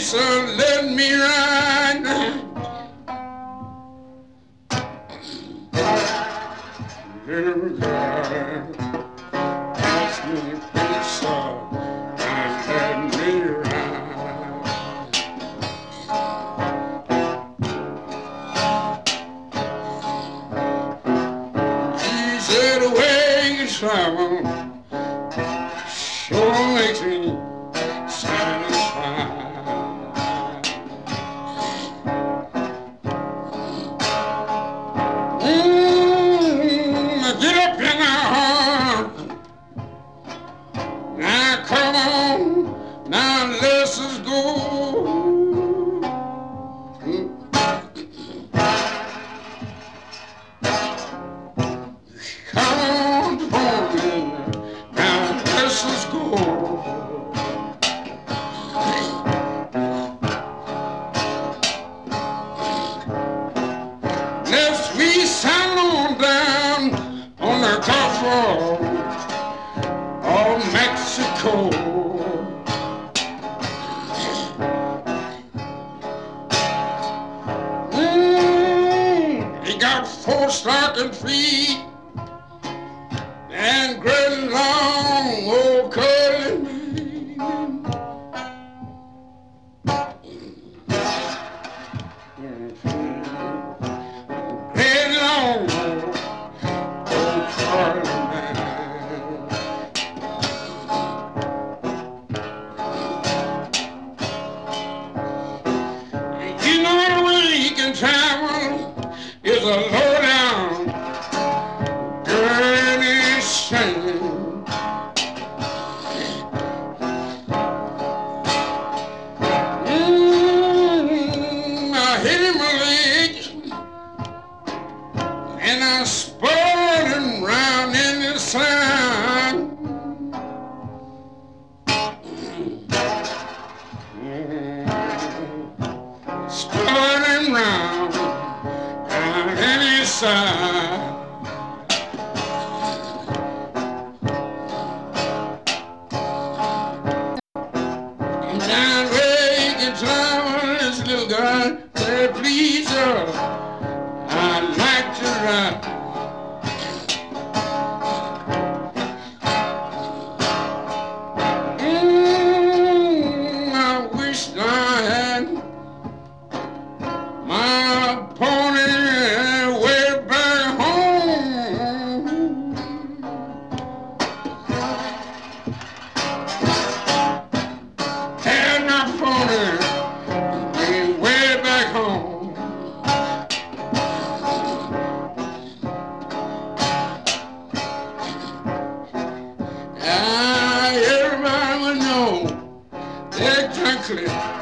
so let me ride. Little girl, ask me please, sir, and let me ride. She said the way you travel sure makes me satisfied. Get up in our heart. Now come on, now let's just go. Come on, pony, now let's just go. Let's we saddle on down on the Gulf Road of Mexico. He got 4 stocking feet and great long old curly mane. Great long old curly mane. You know the way he can travel is a low down dirty shame. I hit him a leg and I spun him round in the sun. Spun him round in his sun. Down where he can travel, this little girl said, please, sir, I'd like to ride. I wish I had my pony way back home. Had my pony way back home. Everybody would know exactly